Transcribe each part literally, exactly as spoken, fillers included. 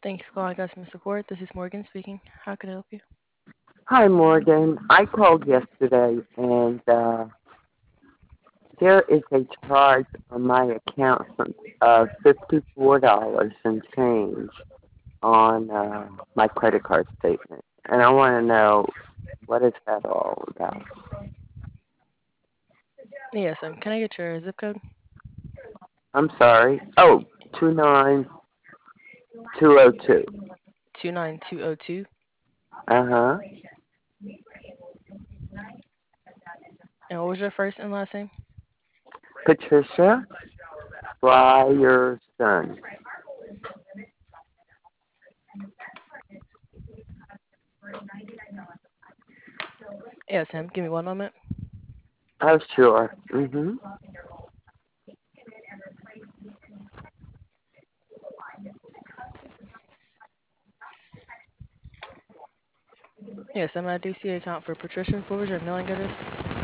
Thanks for calling customer support. This is Morgan speaking. How can I help you? Hi, Morgan. I called yesterday, and uh, there is a charge on my account of fifty-four dollars and change on uh, my credit card statement. And I want to know, what is that all about? Yes, um, can I get your zip code? I'm sorry. Oh, two nine two zero two. two nine two zero two. Uh-huh. And what was your first and last name? Patricia Ryerson. Yes, Sam. Give me one moment. Oh, sure. Mm-hmm. Yes, Sam. I do see an account for Patricia. What was your mailing address?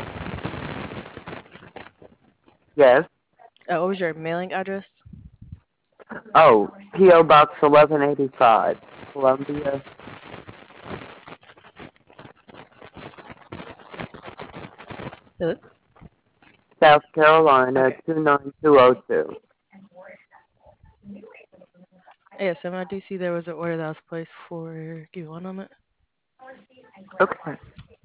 Yes. Uh, what was your mailing address? Oh, P O. Box eleven eighty-five, Columbia, Hello? South Carolina, Okay. two nine two zero two. Yes, Sam. I do see there was an order that was placed for. Give me one moment. Okay.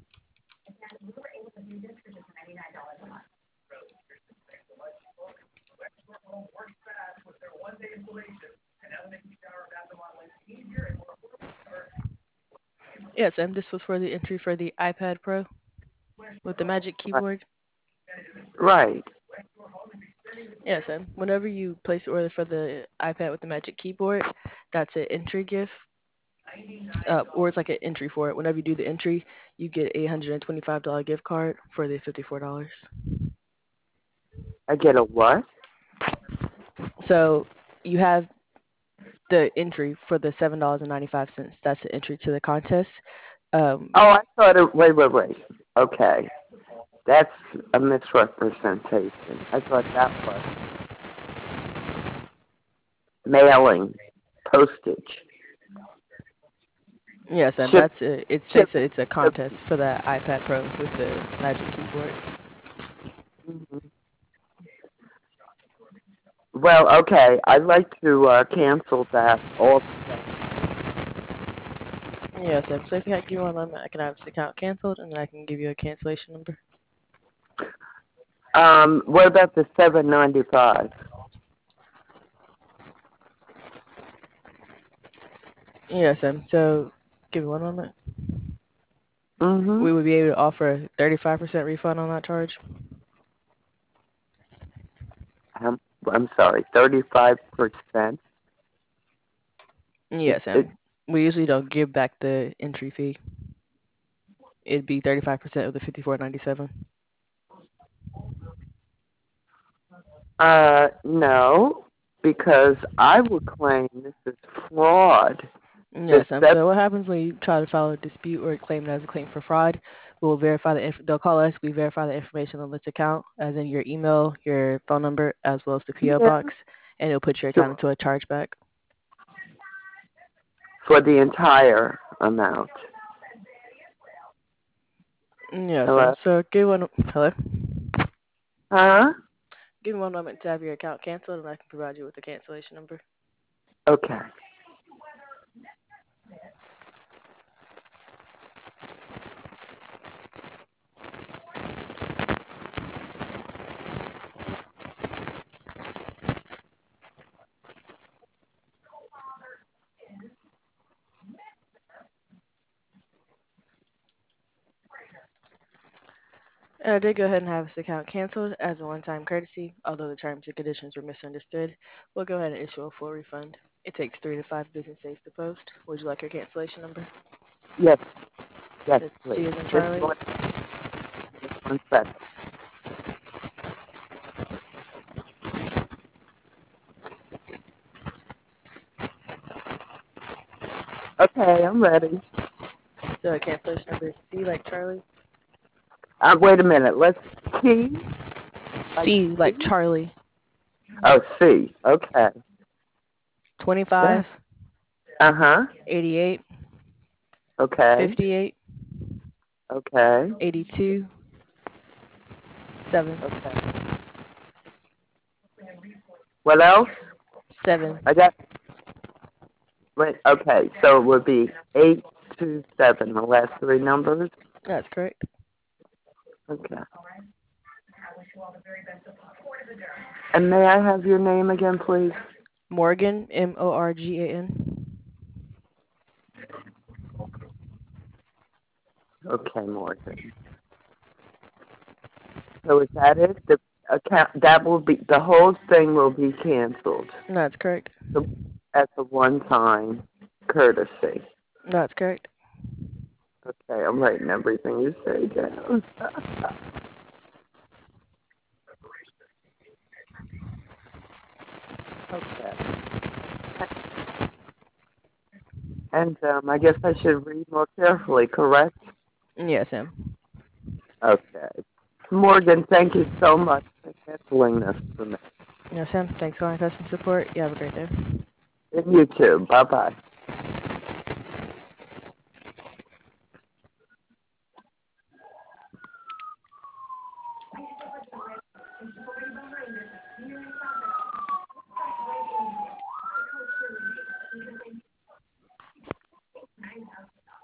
Yes, Sam. This was for the entry for the iPad Pro with the Magic Keyboard. Right. Yes, Sam. Whenever you place the order for the iPad with the Magic Keyboard, that's an entry gift. Uh, or it's like an entry for it. Whenever you do the entry, you get a one hundred twenty-five dollars gift card for the fifty-four dollars. I get a what? So you have the entry for the seven dollars and ninety-five cents. That's the entry to the contest. Um, Oh, I thought it. Wait, wait, wait. Okay. That's a misrepresentation. I thought that was mailing, postage, yes, and ship, that's a, it's basically shipping. it's a contest for the iPad Pro with the Magic Keyboard. Mhm. Well, okay. I'd like to uh, cancel that all. Yes, and so if you had give me one moment, I can have this account canceled, and then I can give you a cancellation number. Um, what about the seven ninety-five? Yes, and so give me one moment. Mm-hmm. We would be able to offer a thirty-five percent refund on that charge. I'm, I'm sorry, thirty-five percent. It, Yes, it, and we usually don't give back the entry fee. It'd be thirty-five percent of the fifty-four ninety-seven. uh, no, because I would claim this is fraud. The Yes, um, seven, so what happens when you try to file a dispute or claim it as a claim for fraud? We'll verify the inf- they'll call us. We verify the information on this account, as in your email, your phone number, as well as the P O yeah, box, and it'll put your account sure, into a chargeback. for the entire amount. Yes, um, Hello? so give one hello. Huh? Give me one moment to have your account canceled, and I can provide you with the cancellation number. Okay. And I did go ahead and have this account canceled as a one-time courtesy, although the terms and conditions were misunderstood. We'll go ahead and issue a full refund. It takes three to five business days to post. Would you like your cancellation number? Yes, yes, It's please. C as in Just Charlie. one, just one second. Okay, I'm ready. The cancellation number is C like Charlie. Uh, wait a minute. Let's key. Like C like C? Charlie. Oh, C. Okay. Go ahead. twenty-five Uh-huh. eighty-eight, Okay. fifty-eight, Okay. eighty-two, seven, Okay. What else? seven. I got, wait, okay, so it would be eight two seven, the last three numbers. That's correct. Okay. And may I have your name again, please? Morgan, M O R G A N. Okay, Morgan. So is that it? The account that will be the whole thing will be canceled. That's correct. So, as a one-time courtesy. That's correct. Okay, I'm writing everything you say down. Okay. And um, I guess I should read more carefully, correct? Yes, ma'am. Okay. Morgan, thank you so much for handling this for me. Yes, ma'am. Thanks for calling customer support. You have a great day. And you too. Bye-bye.